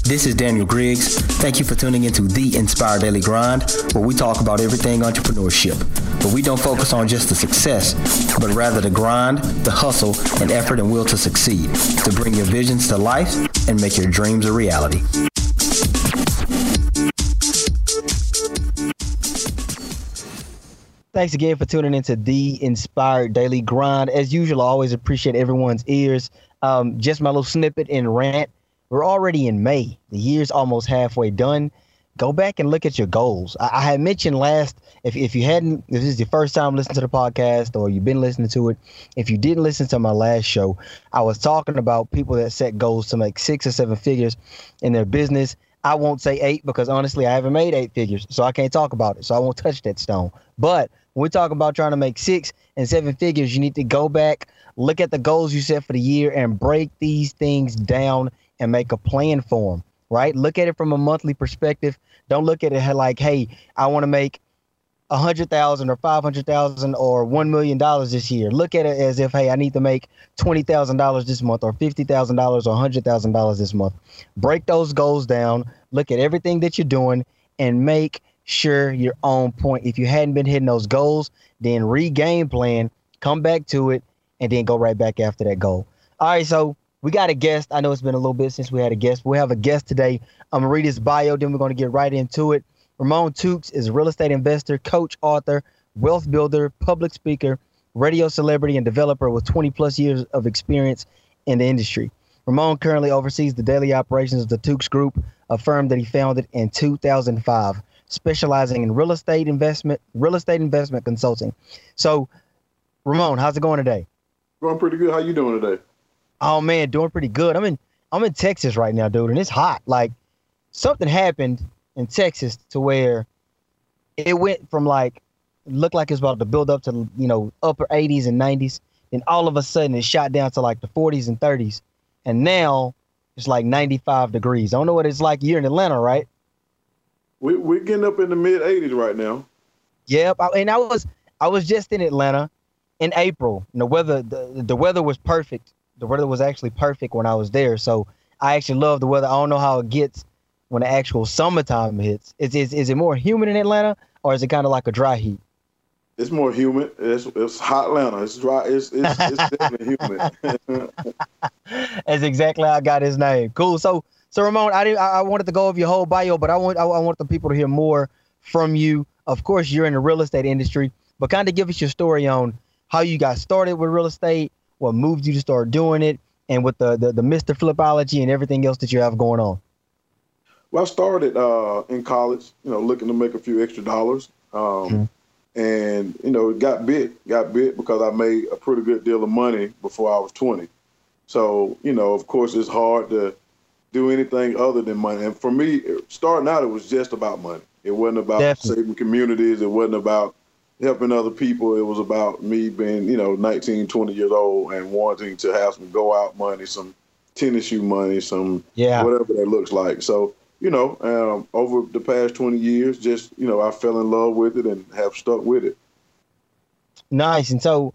This is Daniel Griggs. Thank you for tuning into The Inspired Daily Grind, where we talk about everything entrepreneurship. But we don't focus on just the success, but rather the grind, the hustle, and effort and will to succeed, to bring your visions to life and make your dreams a reality. Thanks again for tuning into The Inspired Daily Grind. As usual, I always appreciate everyone's ears. Just my little snippet and rant. We're already in May. The year's almost halfway done. Go back and look at your goals. I had mentioned if this is your first time listening to the podcast or you've been listening to it, if you didn't listen to my last show, I was talking about people that set goals to make 6 or 7 figures in their business. I won't say 8 because honestly, I haven't made 8 figures, so I can't talk about it. So I won't touch that stone. But when we're talking about trying to make 6 and 7 figures, you need to go back, look at the goals you set for the year and break these things down and make a plan for them, right? Look at it from a monthly perspective. Don't look at it like, hey, I want to make $100,000 or $500,000 or $1 million this year. Look at it as if, hey, I need to make $20,000 this month or $50,000 or $100,000 this month. Break those goals down. Look at everything that you're doing and make sure you're on point. If you hadn't been hitting those goals, then re-game plan, come back to it, and then go right back after that goal. All right, so we got a guest. I know it's been a little bit since we had a guest. We have a guest today. I'm going to read his bio, then we're going to get right into it. Ramon Tukes is a real estate investor, coach, author, wealth builder, public speaker, radio celebrity, and developer with 20 plus years of experience in the industry. Ramon currently oversees the daily operations of the Tukes Group, a firm that he founded in 2005, specializing in real estate investment consulting. So, Ramon, how's it going today? Going pretty good. How you doing today? Oh man, doing pretty good. I'm in Texas right now, dude, and it's hot. Like something happened in Texas to where it went from looked like it's about to build up to, upper 80s and 90s. Then all of a sudden it shot down to like the 40s and 30s. And now it's like 95 degrees. I don't know what it's like here in Atlanta, right? We're getting up in the mid 80s right now. Yep. And I was just in Atlanta in April. And the weather was perfect. The weather was actually perfect when I was there. So I actually love the weather. I don't know how it gets when the actual summertime hits. Is it more humid in Atlanta or is it kind of like a dry heat? It's more humid. It's hot Atlanta. It's dry. It's definitely humid. That's exactly how I got his name. Cool. So Ramon, I wanted to go over your whole bio, but I want the people to hear more from you. Of course, you're in the real estate industry, but kind of give us your story on how you got started with real estate, what moved you to start doing it, and with the Mr. Flipology and everything else that you have going on. Well, I started in college, looking to make a few extra dollars. And, got bit because I made a pretty good deal of money before I was 20. So, of course, it's hard to do anything other than money. And for me, starting out, it was just about money. It wasn't about saving communities. It wasn't about helping other people. It was about me being, 19, 20 years old and wanting to have some go out money, some tennis shoe money, some whatever that looks like. So, over the past 20 years, just, I fell in love with it and have stuck with it. Nice. And so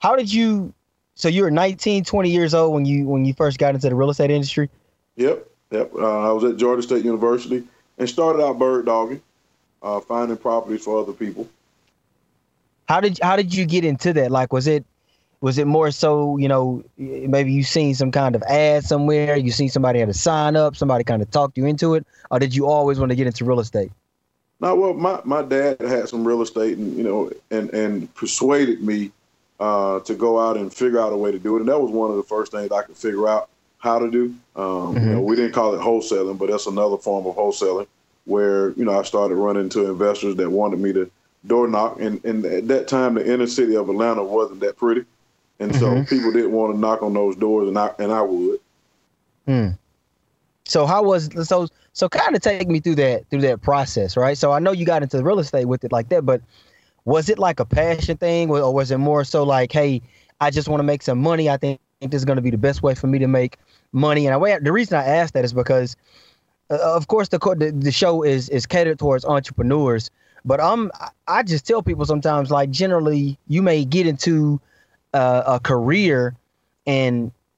so you were 19, 20 years old when you first got into the real estate industry? Yep. I was at Georgia State University and started out bird dogging, finding properties for other people. How did you get into that? Like, was it more so, maybe you seen some kind of ad somewhere, you seen somebody had a sign up, somebody kind of talked you into it, or did you always want to get into real estate? No, well, my dad had some real estate and, and persuaded me to go out and figure out a way to do it. And that was one of the first things I could figure out how to do. We didn't call it wholesaling, but that's another form of wholesaling where, I started running into investors that wanted me to door knock. And at that time, the inner city of Atlanta wasn't that pretty. And so people didn't want to knock on those doors, and I would. So how was so kind of take me through that process, right? So I know you got into real estate with it like that, but was it like a passion thing, or was it more so like, hey, I just want to make some money. I think this is going to be the best way for me to make money. And the reason I asked that is because, of course, the show is catered towards entrepreneurs, but I just tell people sometimes, like, generally you may get into a career and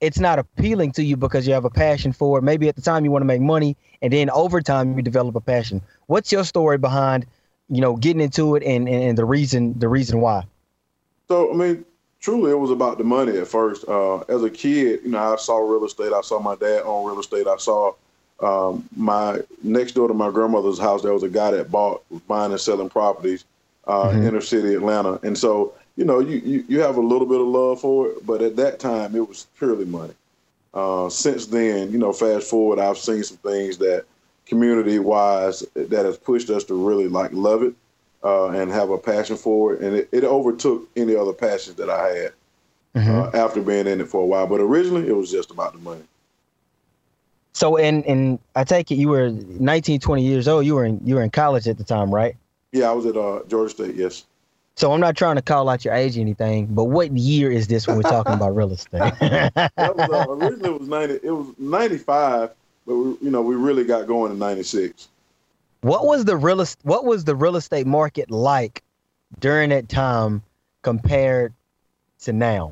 it's not appealing to you because you have a passion for it. Maybe at the time you want to make money, and then over time you develop a passion. What's your story behind, getting into it and the reason why? So, I mean, truly it was about the money at first. As a kid, I saw real estate. I saw my dad own real estate. I saw my next door to my grandmother's house, there was a guy that was buying and selling properties in inner city Atlanta. And so, you have a little bit of love for it, but at that time it was purely money. Since then, fast forward, I've seen some things that community-wise that has pushed us to really love it and have a passion for it. And it overtook any other passions that I had after being in it for a while. But originally it was just about the money. So, and I take it you were 19, 20 years old. You were in college at the time, right? Yeah, I was at Georgia State, yes. So I'm not trying to call out your age or anything, but what year is this when we're talking about real estate? Originally it was 95, but we really got going in 96. What was the real estate market like during that time compared to now?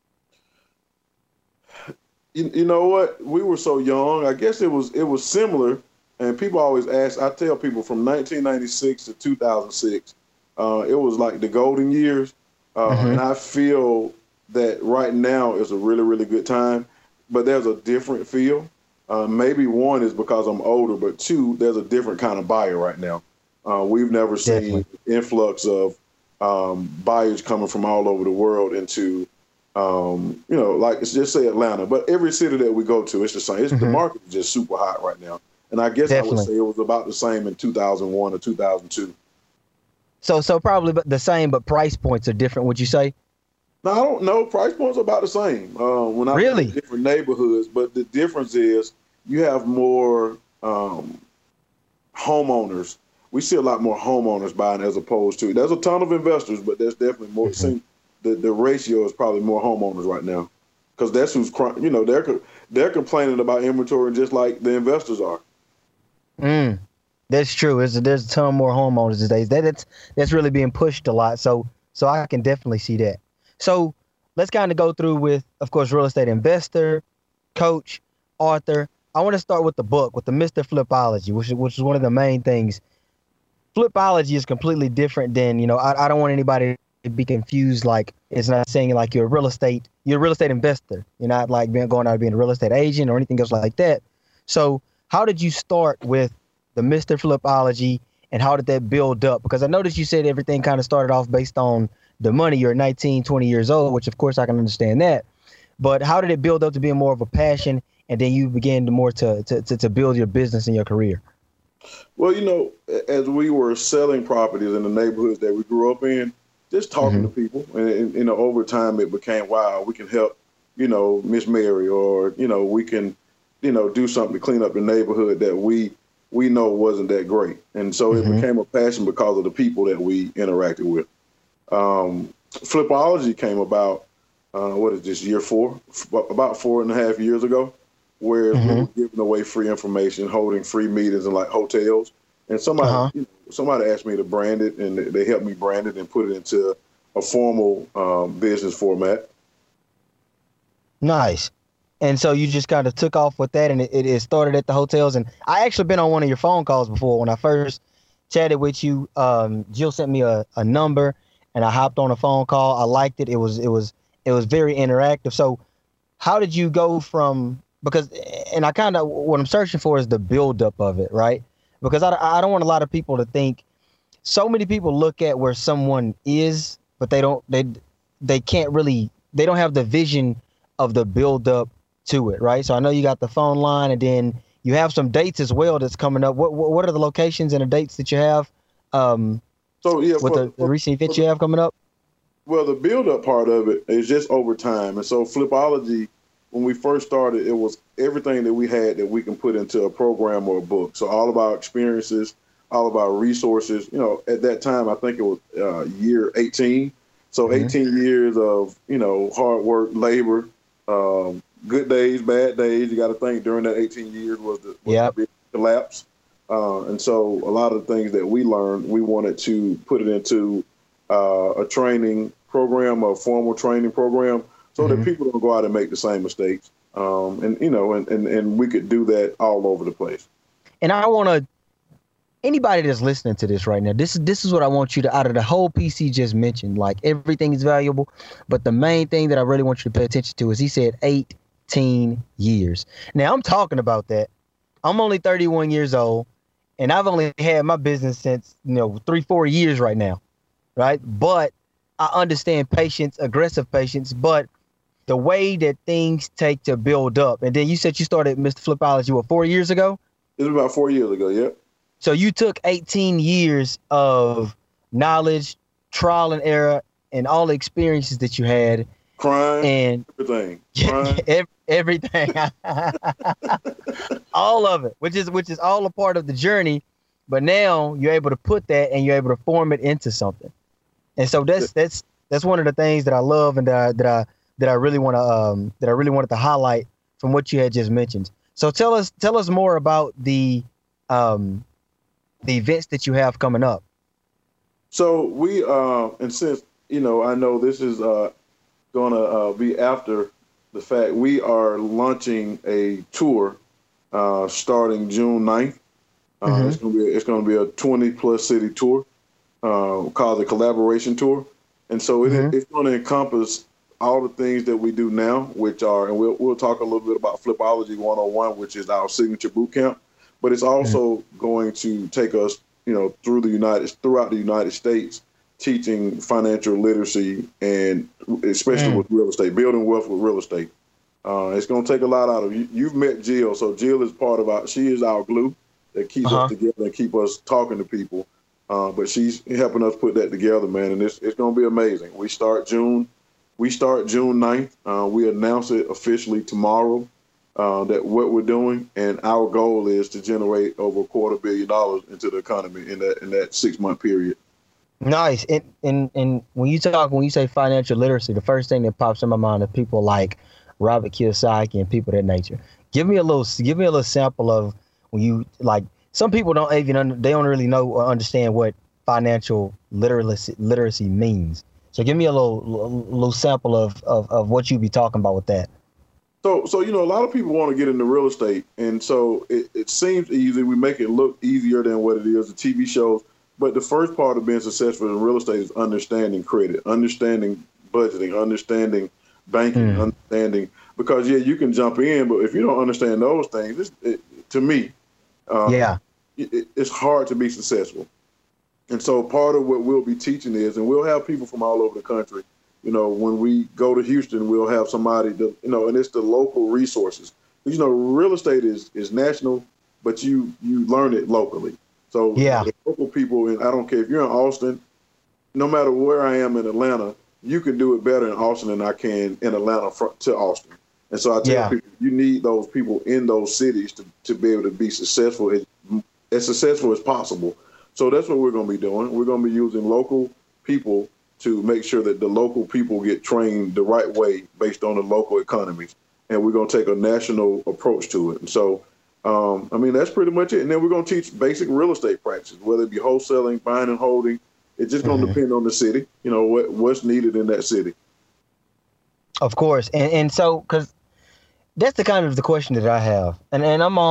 You know what? We were so young. I guess it was similar. And people always ask. I tell people from 1996 to 2006, it was like the golden years. And I feel that right now is a really, really good time. But there's a different feel. Maybe one is because I'm older, but two, there's a different kind of buyer right now. We've never seen influx of buyers coming from all over the world into let's just say Atlanta, but every city that we go to, it's the same. The market is just super hot right now. And I guess I would say it was about the same in 2001 or 2002. So probably the same, but price points are different, would you say? No, I don't know. Price points are about the same. When I really? In different neighborhoods, but the difference is you have more homeowners. We see a lot more homeowners buying as opposed to, there's a ton of investors, but there's definitely more. The ratio is probably more homeowners right now, because that's who's they're complaining about inventory just like the investors are. That's true. There's a ton more homeowners these days. That's really being pushed a lot. So I can definitely see that. So let's kind of go through with, of course, real estate investor, coach, author. I want to start with the book, with the Mr. Flipology, which is one of the main things. Flipology is completely different than, I don't want anybody to be confused. Like, it's not saying like you're a real estate investor. You're not like going out being a real estate agent or anything else like that. So how did you start with the Mr. Flipology, and how did that build up? Because I noticed you said everything kind of started off based on the money. You're 19, 20 years old, which of course I can understand that. But how did it build up to being more of a passion, and then you began to build your business and your career? Well, as we were selling properties in the neighborhoods that we grew up in, just talking to people, and over time it became, wow, we can help, Miss Mary, or we can, do something to clean up the neighborhood that we know wasn't that great. And so it became a passion because of the people that we interacted with. Flipology came about, year 4, about 4.5 years ago, where we were giving away free information, holding free meetings in like hotels. And somebody asked me to brand it, and they helped me brand it and put it into a formal business format. Nice. And so you just kind of took off with that, and it started at the hotels. And I actually been on one of your phone calls before. When I first chatted with you, Jill sent me a number, and I hopped on a phone call. I liked it. It was very interactive. So how did you go from, because, and I kind of, what I'm searching for is the buildup of it, right? Because I don't want a lot of people to think, so many people look at where someone is, but they don't have the vision of the buildup to it, right? So I know you got the phone line, and then you have some dates as well that's coming up. What are the locations and the dates that you have? The recent events you have coming up? Well, the build-up part of it is just over time. And so Flipology, when we first started, it was everything that we had that we can put into a program or a book. So all of our experiences, all of our resources. At that time, I think it was year 18. So 18 years of, hard work, labor, good days, bad days. You got to think during that 18 years was the big collapse. And so a lot of the things that we learned, we wanted to put it into a training program, a formal training program, so that people don't go out and make the same mistakes. And we could do that all over the place. And I want to, anybody that's listening to this right now, this is what I want you to, out of the whole piece he just mentioned, like everything is valuable, but the main thing that I really want you to pay attention to is he said 18 years. Now I'm talking about that. I'm only 31 years old, and I've only had my business since, 3-4 years right now, right? But I understand patience, aggressive patience, but the way that things take to build up. And then you said you started Mr. Flipology, 4 years ago? It was about 4 years ago, yeah. So you took 18 years of knowledge, trial and error, and all the experiences that you had. Crime, and everything. Crime. Everything. All of it, which is all a part of the journey. But now you're able to put that and you're able to form it into something. And so that's one of the things that I love and that I really want to that I really wanted to highlight from what you had just mentioned. So tell us more about the events that you have coming up. So we and since I know this is gonna be after the fact, we are launching a tour starting June 9th. It's gonna be a 20+ city tour called the Collaboration Tour, and so it's going to encompass all the things that we do now, which are, and we'll talk a little bit about Flipology 101, which is our signature boot camp, but it's also going to take us, throughout the United States, teaching financial literacy and especially with real estate, building wealth with real estate. It's going to take a lot out of you. You've met Jill, so Jill is she is our glue that keeps us together and keep us talking to people. But she's helping us put that together, man, and it's going to be amazing. We start June 9th. We announce it officially tomorrow, that what we're doing, and our goal is to generate over $250 million into the economy in that 6-month period. Nice. And when you say financial literacy, the first thing that pops in my mind are people like Robert Kiyosaki and people of that nature. Give me a little sample of when you, like, some people don't even they don't really know or understand what financial literacy means. So give me a little sample of what you be talking about with that. So a lot of people want to get into real estate, and so it seems easy. We make it look easier than what it is. The TV shows. But the first part of being successful in real estate is understanding credit, understanding budgeting, understanding banking, understanding, because you can jump in, but if you don't understand those things, to me, it's hard to be successful. And so part of what we'll be teaching is, and we'll have people from all over the country, when we go to Houston, we'll have somebody that, and it's the local resources. Real estate is national, but you learn it locally. So the local people, and I don't care if you're in Austin, no matter where I am in Atlanta, you can do it better in Austin than I can in Atlanta to Austin. And so I tell people, you need those people in those cities to be able to be successful as possible. So that's what we're going to be doing. We're going to be using local people to make sure that the local people get trained the right way based on the local economies. And we're going to take a national approach to it. And so, that's pretty much it. And then we're going to teach basic real estate practices, whether it be wholesaling, buying and holding. It's just going to depend on the city, what's needed in that city. Of course. And so, because that's the kind of the question that I have. And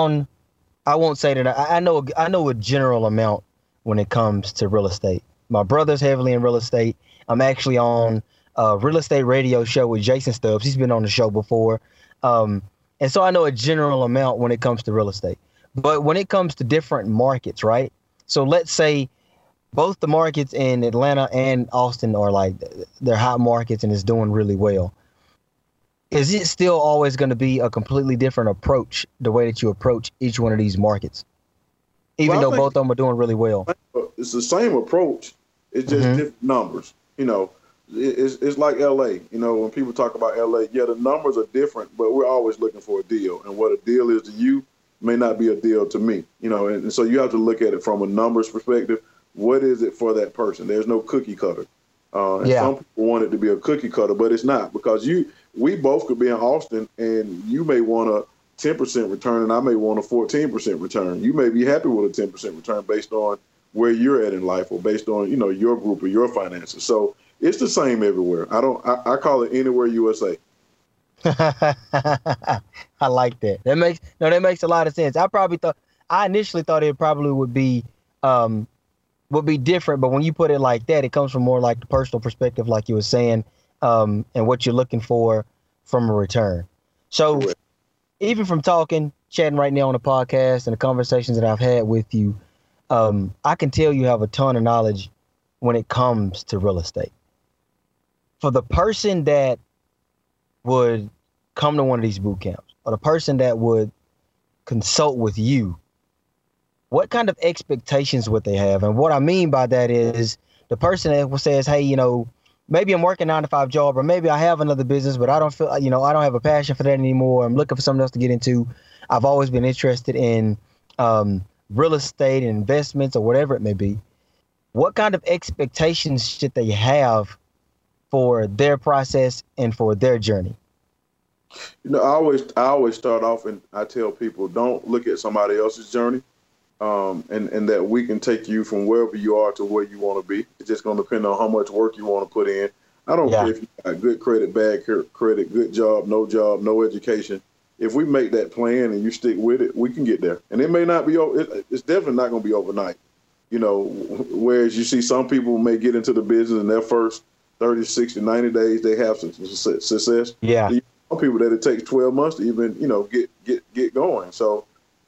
I won't say that I know a general amount when it comes to real estate. My brother's heavily in real estate. I'm actually on a real estate radio show with Jason Stubbs. He's been on the show before. And so I know a general amount when it comes to real estate. But when it comes to different markets, right? So let's say both the markets in Atlanta and Austin are like, they're hot markets and it's doing really well. Is it still always going to be a completely different approach, the way that you approach each one of these markets, even though both of them are doing really well? It's the same approach. It's just different numbers. It's like LA. When people talk about LA, the numbers are different, but we're always looking for a deal. And what a deal is to you may not be a deal to me. And so you have to look at it from a numbers perspective. What is it for that person? There's no cookie cutter. Some people want it to be a cookie cutter, but it's not, because we both could be in Austin and you may want a 10% return and I may want a 14% return. You may be happy with a 10% return based on where you're at in life or based on, your group or your finances. So it's the same everywhere. I call it Anywhere USA. I like that. That makes a lot of sense. I initially thought it probably would be different, but when you put it like that, it comes from more like the personal perspective, like you were saying, and what you're looking for from a return. So Correct. even from chatting right now on the podcast and the conversations that I've had with you, I can tell you have a ton of knowledge when it comes to real estate. For the person that would come to one of these boot camps, or the person that would consult with you, what kind of expectations would they have? And what I mean by that is the person that says, hey, maybe I'm working 9-to-5 job, or maybe I have another business, but I don't feel, I don't have a passion for that anymore. I'm looking for something else to get into. I've always been interested in real estate and investments or whatever it may be. What kind of expectations should they have for their process and for their journey? I always start off and I tell people, don't look at somebody else's journey. And that we can take you from wherever you are to where you want to be. It's just going to depend on how much work you want to put in. I don't care if you got good credit, bad credit, good job, no education. If we make that plan and you stick with it, we can get there. And it may not be, it's definitely not going to be overnight. Whereas you see some people may get into the business in their first 30, 60, 90 days, they have some success. Yeah. Some people that it takes 12 months to even, get going. So,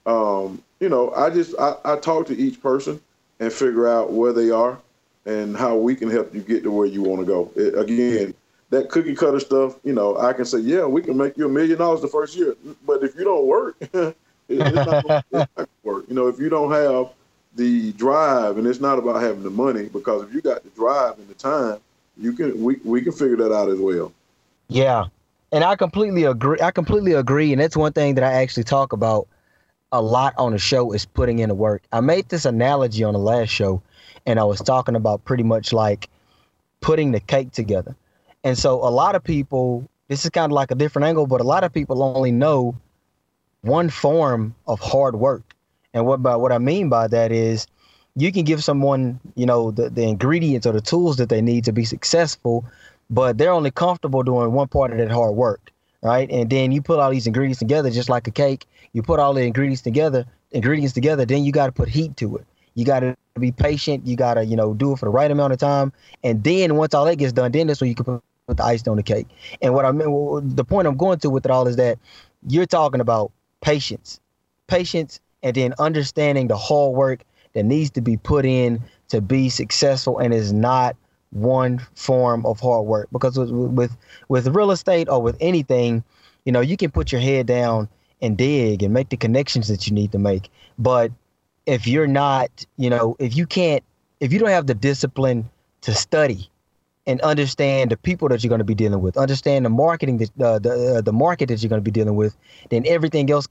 I talk to each person and figure out where they are and how we can help you get to where you want to go. Again, that cookie cutter stuff, I can say, yeah, we can make you $1 million the first year. But if you don't work, it's not going to work. If you don't have the drive, and it's not about having the money, because if you got the drive and the time, we can figure that out as well. Yeah. And I completely agree. And that's one thing that I actually talk about a lot on the show is putting in the work. I made this analogy on the last show, and I was talking about pretty much like putting the cake together. And so a lot of people, this is kind of like a different angle, but a lot of people only know one form of hard work. And what I mean by that is you can give someone, the ingredients or the tools that they need to be successful, but they're only comfortable doing one part of that hard work, right? And then you put all these ingredients together, just like a cake. You put all the ingredients together, then you got to put heat to it. You got to be patient. You got to, do it for the right amount of time. And then once all that gets done, then that's when you can put the icing on the cake. And the point I'm going to with it all is that you're talking about patience, and then understanding the hard work that needs to be put in to be successful, and is not one form of hard work. Because with real estate or with anything, you can put your head down and dig and make the connections that you need to make. But if you're not, if you don't have the discipline to study and understand the people that you're going to be dealing with, understand the marketing, the market that you're going to be dealing with, then everything else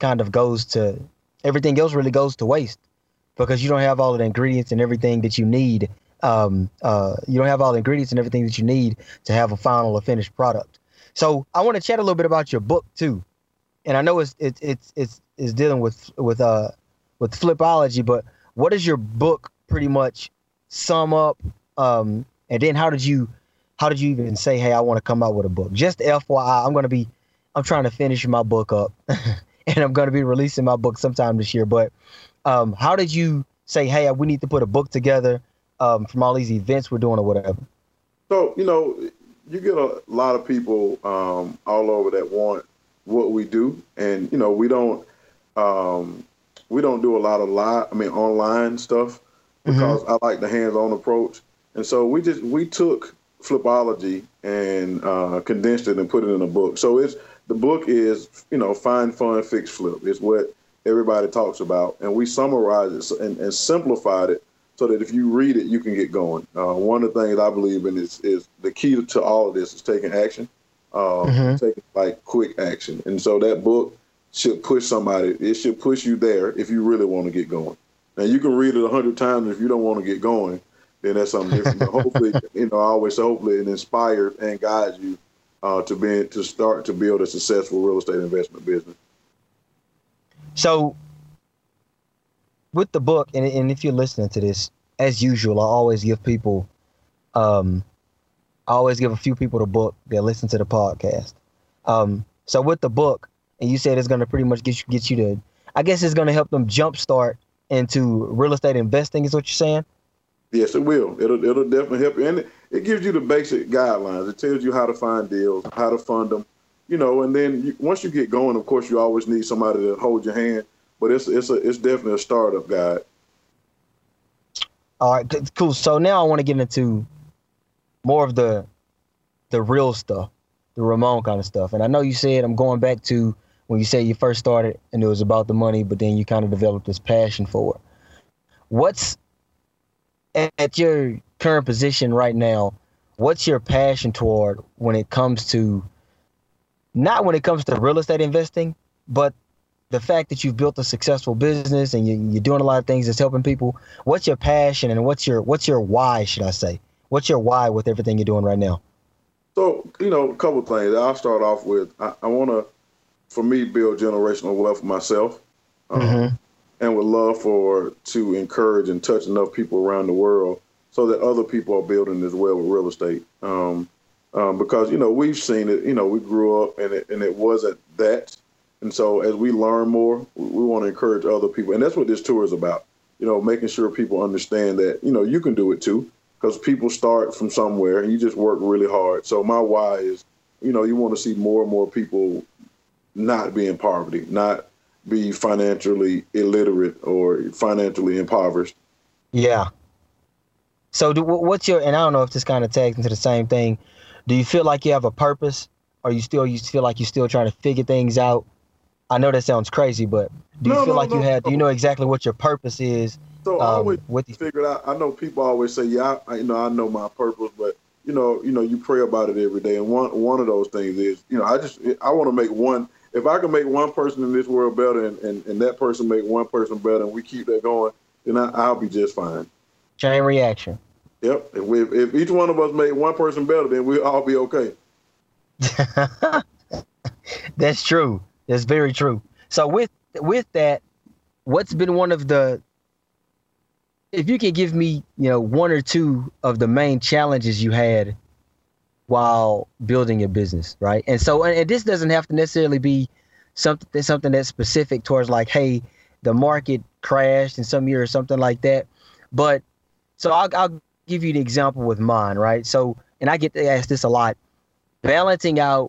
really goes to waste, because you don't have all of the ingredients and everything that you need. You don't have all the ingredients and everything that you need to have a final or finished product. So I want to chat a little bit about your book too. And I know it's dealing with Flipology, but what does your book pretty much sum up? And then how did you even say, hey, I want to come out with a book? Just FYI, I'm trying to finish my book up and I'm going to be releasing my book sometime this year. But how did you say, hey, we need to put a book together from all these events we're doing or whatever? So, you get a lot of people all over that want what we do. And, we don't do a lot of online stuff, because I like the hands-on approach. And so we took Flipology and condensed it and put it in a book. So the book is, Find Fun, Fix, Flip. It's what everybody talks about. And we summarized it and simplified it so that if you read it, you can get going. One of the things I believe in is the key to all of this is taking action, taking quick action. And so that book should push somebody. It should push you there if you really want to get going. Now, you can read it 100 times. If you don't want to get going, then that's something different. But hopefully, hopefully it inspires and guides you to start to build a successful real estate investment business. So with the book, and if you're listening to this, as usual, I always give a few people the book that listen to the podcast. So with the book, and you said it's going to pretty much get you to, I guess it's going to help them jumpstart into real estate investing is what you're saying? Yes, it will. It'll definitely help you. And it gives you the basic guidelines. It tells you how to find deals, how to fund them, and then once you get going, of course, you always need somebody to hold your hand, but it's definitely a startup guide. All right, cool. So now I want to get into more of the real stuff, the Ramon kind of stuff. And I know you said, I'm going back to when you said you first started and it was about the money, but then you kind of developed this passion for it. What's at your current position right now, what's your passion toward when it comes to, not when it comes to real estate investing, but the fact that you've built a successful business and you're doing a lot of things that's helping people? What's your passion and what's your why, should I say? What's your why with everything you're doing right now? So, a couple of things. I'll start off with, I want to, for me, build generational wealth for myself. And would love to encourage and touch enough people around the world so that other people are building as well with real estate. Because, we've seen it, we grew up and it was at that. And so as we learn more, we want to encourage other people. And that's what this tour is about, making sure people understand that, you can do it too, because people start from somewhere and you just work really hard. So my why is, you want to see more and more people not be in poverty, not be financially illiterate or financially impoverished. Yeah. So what's your, and I don't know if this kind of tags into the same thing. Do you feel like you have a purpose, or you feel like you're still trying to figure things out? I know that sounds crazy, but do you feel like do you know exactly what your purpose is? So I always figured out, I know people always say, yeah, I know my purpose, but you pray about it every day. And one of those things is, I want to make one. If I can make one person in this world better and that person make one person better and we keep that going, then I'll be just fine. Chain reaction. Yep. If each one of us made one person better, then we'll all be okay. That's true. That's very true. So with that, what's been one of the, if you can give me, one or two of the main challenges you had while building your business, right? And so, and this doesn't have to necessarily be something that's specific towards like, hey, the market crashed in some year or something like that. But so I'll give you the example with mine, right? So, and I get to ask this a lot, balancing out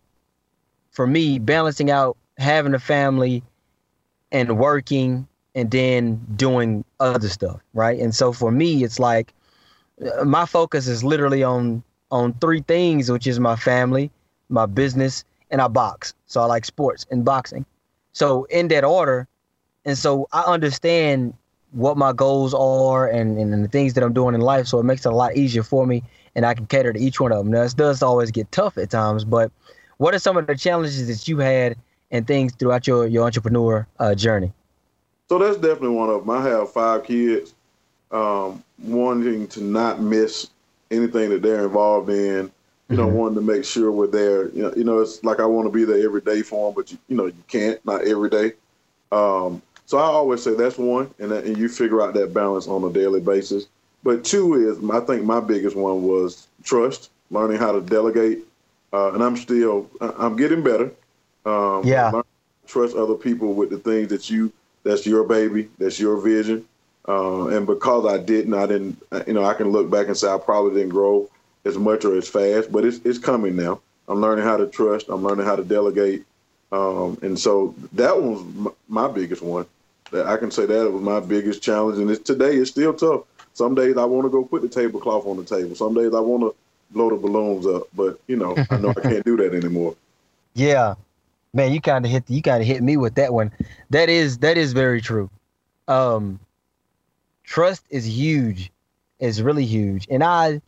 having a family and working and then doing other stuff, right? And so for me, it's like my focus is literally on three things, which is my family, my business, and I box. So I like sports and boxing. So in that order. And so I understand what my goals are and the things that I'm doing in life. So it makes it a lot easier for me and I can cater to each one of them. Now, it does always get tough at times, but what are some of the challenges that you had and things throughout your entrepreneur journey? So that's definitely one of them. I have 5 kids, wanting to not miss anything that they're involved in, wanting to make sure we're there. It's like I want to be there every day for them, but you can't, not every day. So I always say that's one, and you figure out that balance on a daily basis. But 2 is, I think my biggest one was trust, learning how to delegate. And I'm getting better. Learning to trust other people with the things that's your baby, that's your vision. And because I didn't, I can look back and say I probably didn't grow as much or as fast, but it's coming now. I'm learning how to trust. I'm learning how to delegate. And so that was my biggest one. That I can say that was my biggest challenge. And today it's still tough. Some days I want to go put the tablecloth on the table. Some days I want to blow the balloons up, but I know I can't do that anymore. Yeah, man, you kind of hit me with that one. That is very true. Trust is huge. It's really huge. And I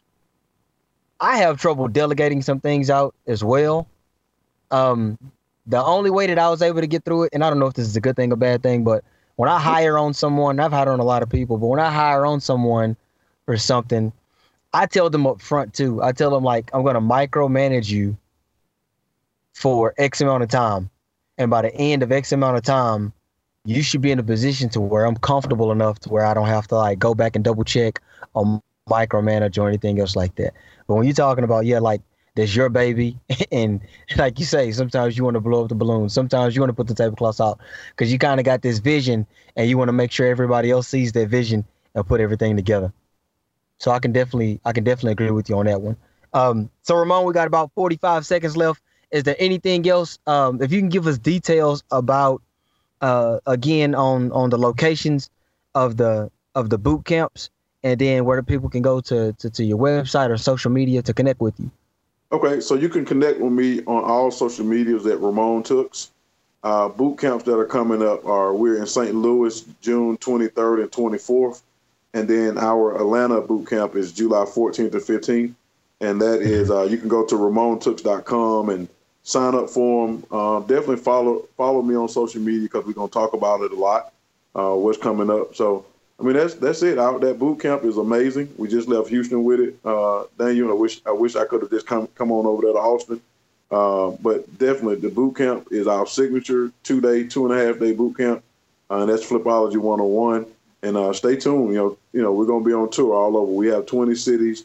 have trouble delegating some things out as well. The only way that I was able to get through it, and I don't know if this is a good thing or bad thing, but when I hire on someone, I've hired on a lot of people, but when I hire on someone for something, I tell them up front too. I tell them like, I'm going to micromanage you for X amount of time. And by the end of X amount of time, you should be in a position to where I'm comfortable enough to where I don't have to like go back and double check or micromanage or anything else like that. But when you're talking about, like that's your baby. And like you say, sometimes you want to blow up the balloon. Sometimes you want to put the tablecloths out because you kind of got this vision and you want to make sure everybody else sees that vision and put everything together. So I can definitely agree with you on that one. So Ramon, we got about 45 seconds left. Is there anything else? If you can give us details about, again, on the locations of the boot camps, and then where the people can go to your website or social media to connect with you. Okay, so you can connect with me on all social medias at Ramon Tooks. Boot camps that are coming up we're in St. Louis, June 23rd and 24th. And then our Atlanta boot camp is July 14th to 15th. And that is, you can go to RamonTooks.com and sign up for them. Definitely follow me on social media because we're going to talk about it a lot, what's coming up. So, I mean, that's it. That boot camp is amazing. We just left Houston with it. Daniel, I wish I could have just come on over there to Austin. But definitely the boot camp is our signature 2.5 day boot camp. And that's Flipology 101. And stay tuned. You know, we're going to be on tour all over. We have 20 cities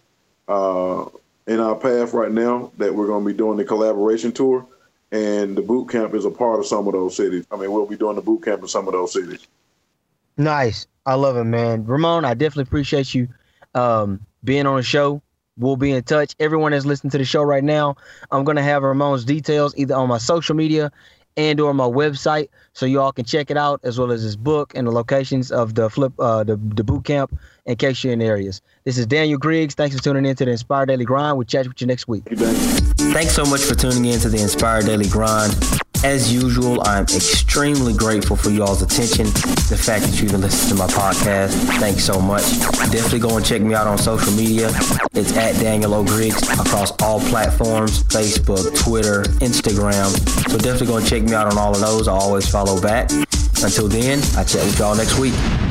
in our path right now that we're going to be doing the collaboration tour. And the boot camp is a part of some of those cities. I mean, we'll be doing the boot camp in some of those cities. Nice. I love it, man. Ramon, I definitely appreciate you being on the show. We'll be in touch. Everyone that's listening to the show right now, I'm going to have Ramon's details either on my social media and or my website, so you all can check it out, as well as his book and the locations of the boot camp in case you're in areas. This is Daniel Griggs. Thanks for tuning in to the Inspired Daily Grind. We'll chat with you next week. Thanks so much for tuning in to the Inspired Daily Grind. As usual, I'm extremely grateful for y'all's attention, the fact that you even listen to my podcast. Thanks so much. Definitely go and check me out on social media. It's at Daniel O. Griggs across all platforms, Facebook, Twitter, Instagram. So definitely go and check me out on all of those. I always follow back. Until then, I'll chat with y'all next week.